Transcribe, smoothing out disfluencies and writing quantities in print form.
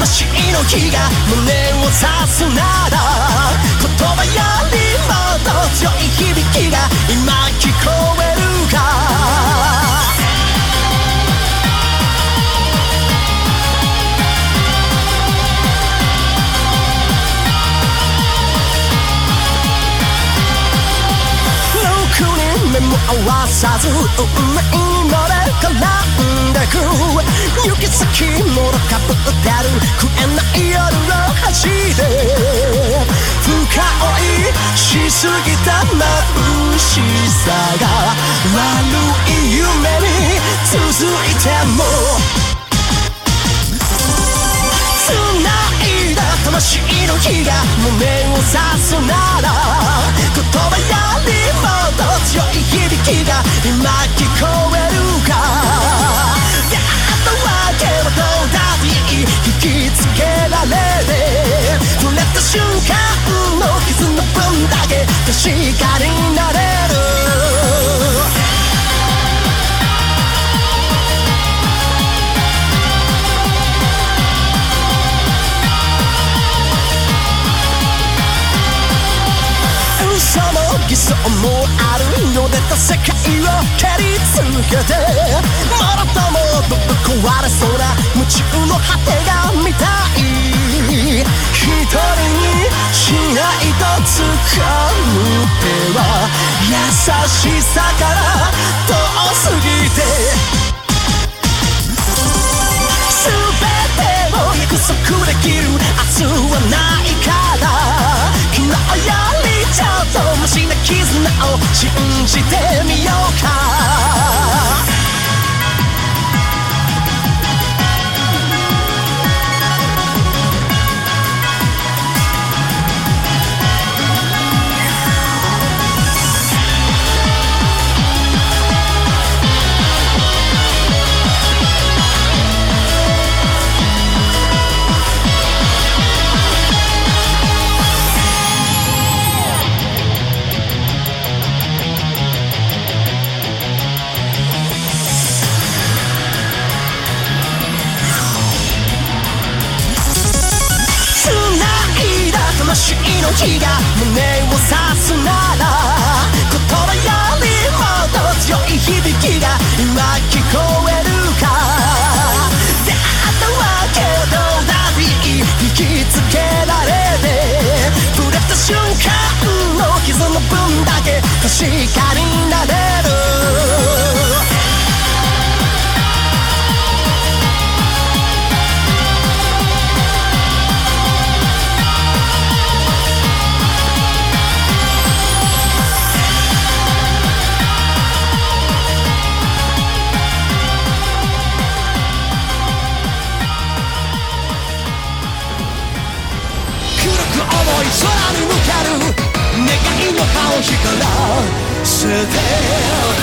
魂の火が胸を刺すなら、言葉よりもっと強い響きが今聞こえるか。目も合わさず運命に乗れ絡んでく、行き先もろかぶってる食えない夜を走れ、深追いしすぎた眩しさが悪い夢に続いても、繋いだ魂の火が胸を刺すなら、言葉よりもっと強い響きが今聞こえるか。やっとわけはどうだっていい、引きつけられて触れた瞬間の傷の分だけ確かになれる。偽装もあるよねと世界を蹴りつけて、もろともど壊れそうな夢中の果てが見たい。一人にしないと掴む手は優しさから遠すぎて、全てを約束できる明日はないから、昨日よりちょっとマシな絆を信じてみようか。魂の火が胸を刺すなら、言葉よりもっと強い響きが今聞こえるか。出会ったわけはどうだっていい、引きつけられて触れた瞬間の傷の分だけ確かになれる。空に向かる願いの葉を光らせて